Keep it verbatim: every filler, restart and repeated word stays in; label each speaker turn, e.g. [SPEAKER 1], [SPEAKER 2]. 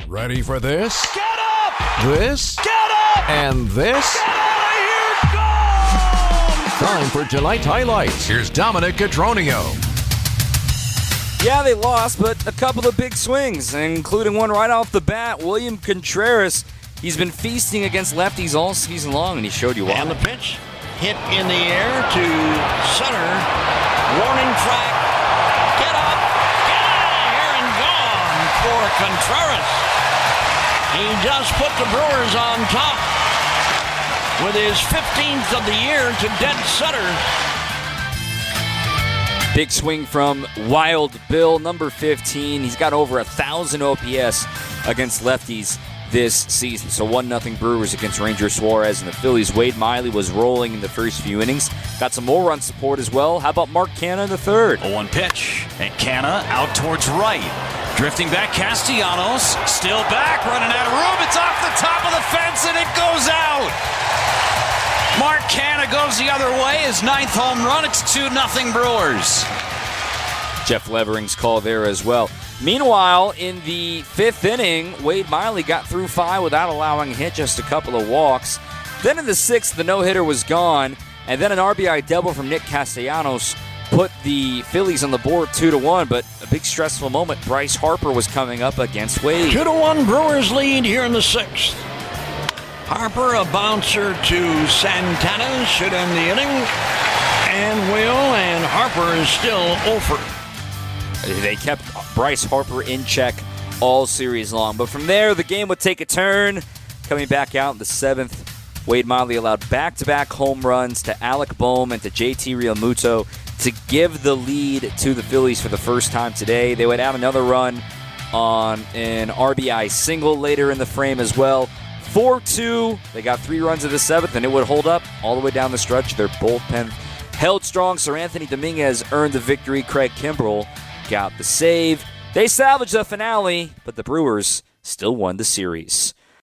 [SPEAKER 1] Ready for this?
[SPEAKER 2] Get up!
[SPEAKER 1] This?
[SPEAKER 2] Get up!
[SPEAKER 1] And this?
[SPEAKER 2] Get out of here! Gone!
[SPEAKER 1] Time for tonight's highlights. Here's Dominic Cotroneo.
[SPEAKER 3] Yeah, they lost, but a couple of big swings, including one right off the bat. William Contreras, he's been feasting against lefties all season long, and he showed you why.
[SPEAKER 4] And the pitch hit in the air to center. Warning track. Get up! Get out of here and gone for Contreras. He just put the Brewers on top with his fifteenth of the year to dead center.
[SPEAKER 3] Big swing from Wild Bill, number fifteen. He's got over one thousand O P S against lefties this season. So one nothing Brewers against Ranger Suarez and the Phillies. Wade Miley was rolling in the first few innings. Got some more run support as well. How about Mark Canha in the third?
[SPEAKER 5] oh one pitch, and Canha out towards right. Drifting back, Castellanos, still back, running out of room. It's off the top of the fence, and it goes out. Mark Canha goes the other way. His ninth home run. It's two nothing Brewers.
[SPEAKER 3] Jeff Levering's call there as well. Meanwhile, in the fifth inning, Wade Miley got through five without allowing a hit, just a couple of walks. Then in the sixth, the no-hitter was gone, and then an R B I double from Nick Castellanos put the Phillies on the board two to one, but a big stressful moment. Bryce Harper was coming up against Wade.
[SPEAKER 4] Two to one Brewers lead here in the sixth. Harper, a bouncer to Santana, should end the inning, and will, and Harper is still over.
[SPEAKER 3] They kept Bryce Harper in check all series long. But from there, the game would take a turn. Coming back out in the seventh, Wade Miley allowed back-to-back home runs to Alec Bohm and to J T Realmuto to give the lead to the Phillies for the first time today. They would add another run on an R B I single later in the frame as well. four two, they got three runs in the seventh, and it would hold up all the way down the stretch. Their bullpen held strong. Sir Anthony Dominguez earned the victory. Craig Kimbrell got the save. They salvaged the finale, but the Brewers still won the series.